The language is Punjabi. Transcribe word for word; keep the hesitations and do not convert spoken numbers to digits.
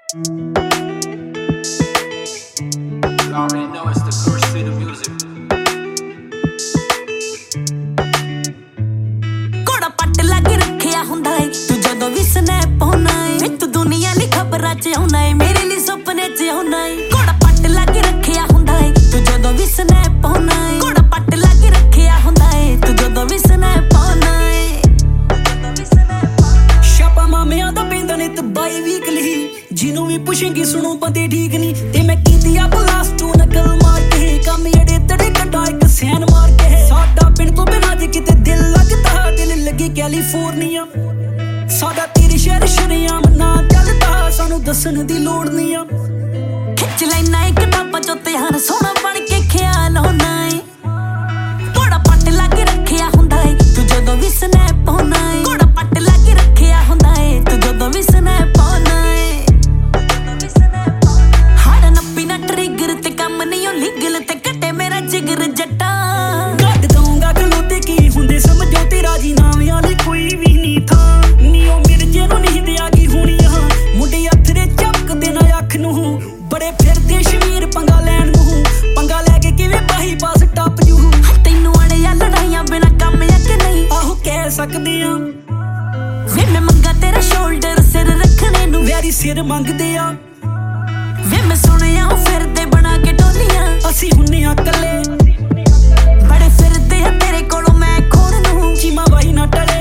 already know it's the first bit of music. ਕੋੜਾ ਪੱਟ ਲੱਗ ਰੱਖਿਆ ਹੁੰਦਾ ਏ ਤੂੰ ਜਦੋਂ ਵੀ ਸਨੈਪ ਪਾਉਣਾ ਏ ਤੂੰ ਦੁਨੀਆ ਲਈ ਖਬਰਾਂ ਚ ਆਉਣਾ ਏ ਮੇਰੇ ਲਈ ਸੁਪਨੇ ਚ ਆਉਣਾ ਏ ਕੋੜਾ ਪੱਟ ਲੱਗ ਰੱਖਿਆ ਹੁੰਦਾ ਏ ਤੂੰ ਜਦੋਂ ਵੀ ਸਨੈਪ ਪਾਉਣਾ ਏ ਕੋੜਾ ਪੱਟ ਲੱਗ ਰੱਖਿਆ ਹੁੰਦਾ ਏ ਤੂੰ ਜਦੋਂ ਵੀ ਸਨੈਪ ਪਾਉਣਾ ਏ ਛਾਪਾ ਮਾਮਿਆਂ ਦਾ ਪੈਂਦਾ ਨੇ ਤੇ ਬਾਈ ਵੀਕਲੀ ਜਿਹਨੂੰ ਵੀ ਪੁੱਛੇਂਗੀ ਸੁਣੋ ਬੰਦੇ ਠੀਕ ਨਹੀਂ ਤੇ ਮੈਂ ਕੀਤੀ ਆ ਬਲਾਸ ਤੂੰ ਨਕਲ ਮਾਰ ਕੇ ਕੰਮ ਜਿਹੜੇ ਤੜੇ ਕੱਢਾ ਇੱਕ ਸੈਨ ਮਾਰ ਕੇ ਸਾਡਾ ਪਿੰਡ ਤੋਂ ਬਿਨਾਂ ਜੇ ਕਿਤੇ ਦਿਲ ਲੱਗਦਾ ਦਿਲ ਲੱਗੇ ਕੈਲੀਫੋਰਨੀਆ ਸਾਡਾ ਤੇਰੇ ਸ਼ਹਿਰ ਸ਼ਰਿਆਮ ਨਾ ਚੱਲਦਾ ਸਾਨੂੰ ਦੱਸਣ ਦੀ ਲੋੜ ਨਹੀਂ ਆ ਖਿੱਚ ਲੈਣਾ ਇੱਕ ਕਿਤਾਬਾਂ ਚੋਂ ਧਿਆਨ ਸੋਹਣਾ ਬਣ ਕੇ ਖਿਆਲ ਹੋਣਾ ਏ ਕੋੜਾ ਪੱਟ ਲੱਗ ਰੱਖਿਆ ਹੁੰਦਾ ਏ ਤੂੰ ਜਦੋਂ ਵੀ ਸਨੈਪ ਪਾਉਣਾ ਏ ਕੋੜਾ ਪੱਟ ਲੱਗ ਰੱਖਿਆ ਹੁੰਦਾ ਏ ਤੂੰ ਜਦੋਂ ਵੀ ਸਨੈਪ ਪਾਉਣਾ ਏ ਹੜ ਨੱਪੀ ਨਾ ਟ੍ਰਿਗਰ ਤੇ ਕੰਮ ਨਹੀਂ ਉਹ ਲੀਗਲ ਤੇ ਕੱਟੇ ਮੇਰਾ ਜਿਗਰ ਜੱਟਾ ਕੱਢ ਦਊਂਗਾ ਖਲੋਤੇ ਕੀ ਹੁੰਦੇ ਸਮਝੋ ਤੇ ਰਾਜੀ ਨਾਵੇਂ ਵਾਲੀ ਕੋਈ ਵੀ ਨਹੀਂ ਥਾਂ ਨੀ ਉਹ ਮਿਰਜੇ ਨੂੰ ਨਹੀਂ ਦਿਆ ਗਈ ਹੋਣੀ ਆ ਮੁੰਡੇ ਅੱਥਰੇ ਚੱਕਦੇ ਨਾ ਅੱਖ ਨੂੰ ਬੜੇ ਫਿਰਦੇ ਸ਼ਮੀਰ ਪੰਗਾ ਲੈਣ ਨੂੰ ਪੰਗਾ ਲੈ ਕੇ ਕਿਵੇਂ ਪਾਹੀ ਪਾਸ ਟੱਪ ਜੂ ਤੈਨੂੰ ਅੜਿਆ ਲੜਾਈਆਂ ਬਿਨਾ ਕੰਮ ਆ ਕਿ ਨਹੀਂ ਆਹੋ ਕਹਿ ਸਕਦੇ ਆ ਵੇ ਮੈਂ ਮੰਗਾ ਤੇਰਾ ਸ਼ੋਲਡਰ ਸਿਰ ਰੱਖਣੇ ਨੂੰ ਵੈਰੀ ਸਿਰ ਮੰਗਦੇ ਆ ਵੇ ਮੈਂ ਸੁਣਿਆ ਫਿਰਦੇ ਬਣਾ ਕੇ ਟੋਲੀਆਂ ਅਸੀਂ ਹੁੰਨੇ ਆ ਕੱਲੇ ਬੜੇ ਫਿਰਦੇ ਆ ਤੇਰੇ ਕੋਲੋਂ ਮੈਂ ਖੋਣ ਨੂੰ ਚੀਮਾ ਬਾਈ ਨਾ ਟਲੇ